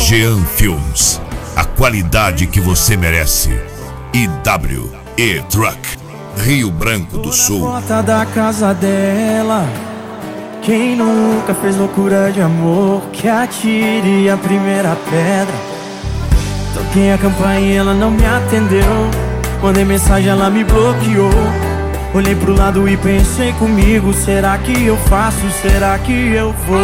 Jean Filmes, a qualidade que você merece. IW Truck, Rio Branco do Sul. Porta da casa dela. Quem nunca fez loucura de amor, que atire a primeira pedra. Toquei a campainha, ela não me atendeu. Mandei mensagem, ela me bloqueou. Olhei pro lado e pensei comigo: será que eu faço? Será que eu vou?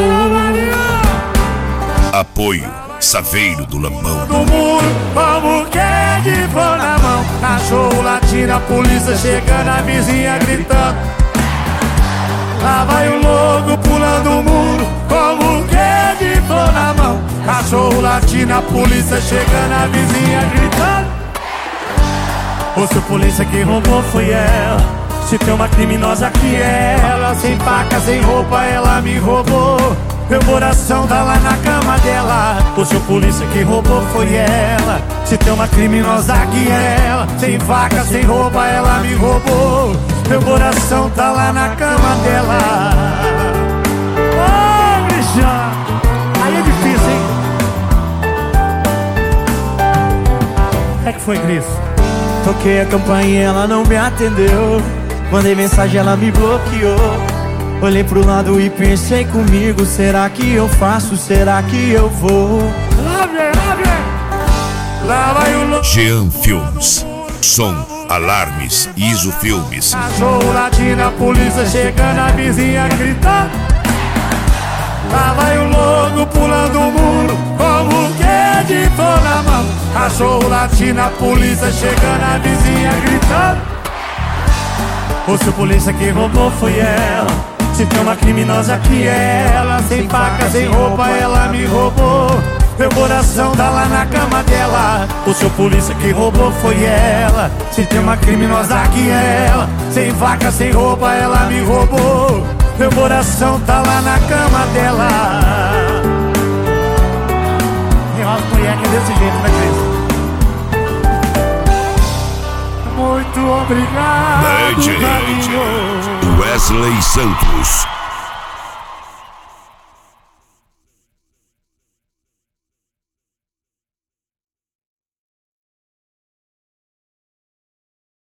Apoio Saveiro do Lambão. Do muro, como que é de pôr na mão. Cachorro latindo, a polícia chegando, a vizinha gritando. Lá vai o louco pulando o muro, como que é de pôr na mão. Cachorro latindo, a polícia chegando, a vizinha gritando. Ou se o polícia que roubou foi ela, se tem uma criminosa que é ela. Sem faca, sem roupa, ela me roubou. Meu coração tá lá na cama dela. Ou se o polícia que roubou foi ela, se tem uma criminosa que é ela. Sem faca, sem roupa, ela me roubou. Meu coração tá lá na cama dela. Ô, Cristian, aí é difícil, hein? É que foi, Cris? Toquei a campainha, ela não me atendeu. Mandei mensagem, ela me bloqueou. Olhei pro lado e pensei comigo: será que eu faço? Será que eu vou? Lá vem. Lá vai o louco. Jean Filmes, som, alarmes, ISO Filmes. Cachorro latindo, a polícia chegando, a vizinha gritando. Lá vai o louco pulando o muro, como que é de pôr na mão. Cachorro latindo, a polícia chegando, a vizinha gritando. Ou se o polícia que roubou foi ela, se tem uma criminosa que é ela. Sem faca, sem roupa, ela me roubou. Meu coração tá lá na cama dela. O seu polícia que roubou foi ela, se tem uma criminosa que é ela. Sem faca, sem roupa, ela me roubou. Meu coração tá lá na cama dela. E as mulheres desse jeito, né, Cris? Muito obrigado, DJ carinho. Wesley Santos.